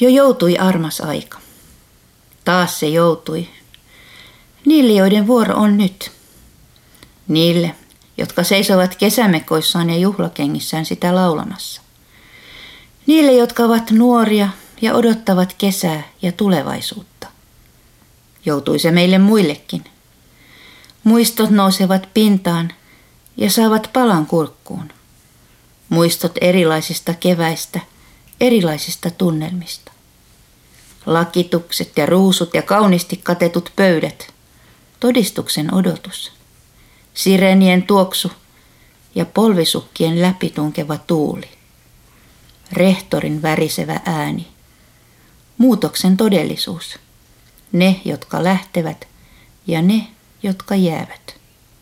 Jo joutui armas aika. Taas se joutui. Niille, joiden vuoro on nyt. Niille, jotka seisovat kesämekoissaan ja juhlakengissään sitä laulamassa. Niille, jotka ovat nuoria ja odottavat kesää ja tulevaisuutta. Joutui se meille muillekin. Muistot nousevat pintaan ja saavat palan kurkkuun. Muistot erilaisista keväistä, erilaisista tunnelmista. Lakitukset ja ruusut ja kauniisti katetut pöydät. Todistuksen odotus. Sirenien tuoksu ja polvisukkien läpitunkeva tuuli. Rehtorin värisevä ääni. Muutoksen todellisuus. Ne, jotka lähtevät ja ne, jotka jäävät.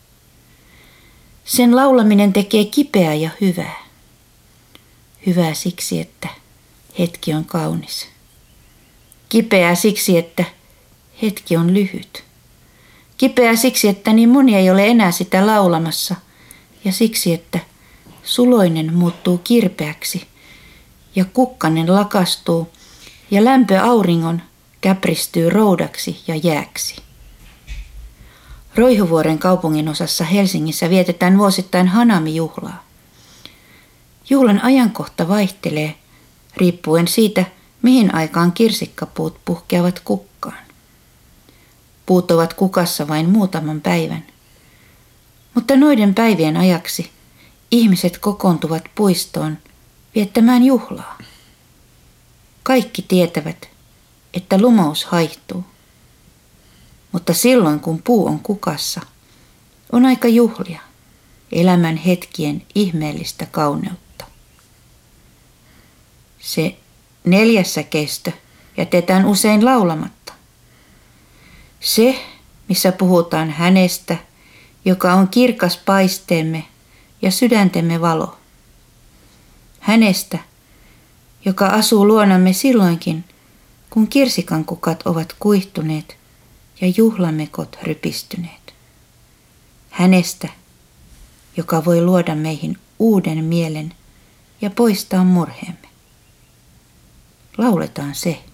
Sen laulaminen tekee kipeää ja hyvää. Hyvää siksi, että hetki on kaunis. Kipeää siksi, että hetki on lyhyt. Kipeää siksi, että niin moni ei ole enää sitä laulamassa ja siksi, että suloinen muuttuu kirpeäksi ja kukkanen lakastuu ja lämpö auringon käpristyy roudaksi ja jääksi. Roihuvuoren kaupunginosassa Helsingissä vietetään vuosittain Hanami-juhlaa. Juhlan ajankohta vaihtelee riippuen siitä, mihin aikaan kirsikkapuut puhkeavat kukkaan. Puut ovat kukassa vain muutaman päivän. Mutta noiden päivien ajaksi ihmiset kokoontuvat puistoon viettämään juhlaa. Kaikki tietävät, että lumous haihtuu. Mutta silloin kun puu on kukassa, on aika juhlia, elämän hetkien ihmeellistä kauneutta. Se 4. kestö jätetään usein laulamatta. Se, missä puhutaan hänestä, joka on kirkas paisteemme ja sydäntemme valo. Hänestä, joka asuu luonamme silloinkin, kun kirsikankukat ovat kuihtuneet ja juhlamekot rypistyneet. Hänestä, joka voi luoda meihin uuden mielen ja poistaa murheemme. Lauletaan se.